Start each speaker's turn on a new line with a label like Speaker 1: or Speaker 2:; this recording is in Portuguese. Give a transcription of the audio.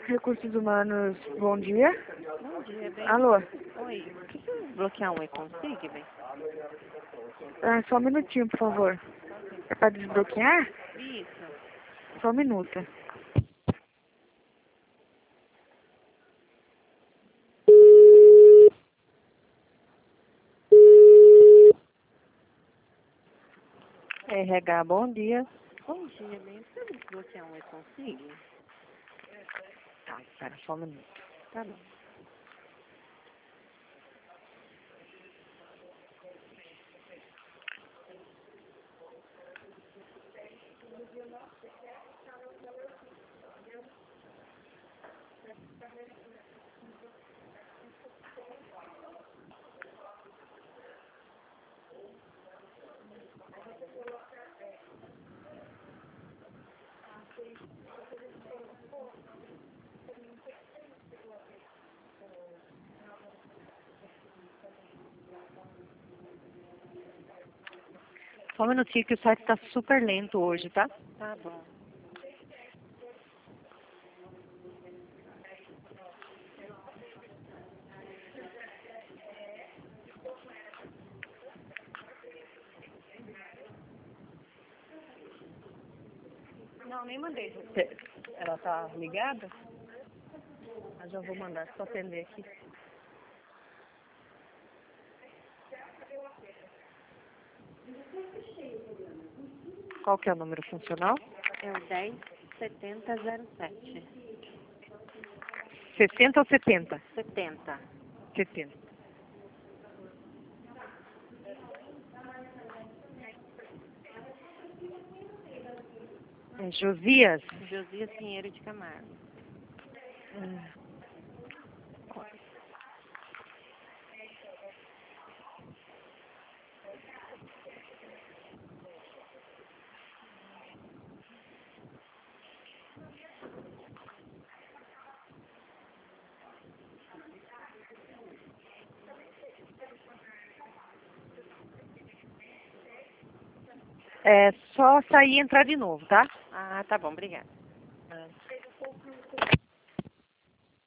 Speaker 1: Recursos Humanos, bom dia.
Speaker 2: Bom dia, bem.
Speaker 1: Alô?
Speaker 2: Oi, preciso desbloquear um e-consigne, bem?
Speaker 1: Só um minutinho, por favor. É para desbloquear?
Speaker 2: Isso.
Speaker 1: Só um minuto. RH, bom dia.
Speaker 2: Bom dia, bem. Preciso desbloquear um e-consigne?
Speaker 1: Tá, espera só um minuto.
Speaker 2: Tá bom.
Speaker 1: Só um minutinho que o site está super lento hoje, tá?
Speaker 2: Tá bom.
Speaker 1: Não, nem mandei. Ela tá ligada? Eu já vou mandar, só atender aqui. Qual que é o número funcional?
Speaker 2: É o 107007.
Speaker 1: 60 ou 70?
Speaker 2: 70.
Speaker 1: 70. É Josias?
Speaker 2: Josias Pinheiro de Camargo.
Speaker 1: É só sair e entrar de novo, tá?
Speaker 2: Ah, tá bom, obrigada.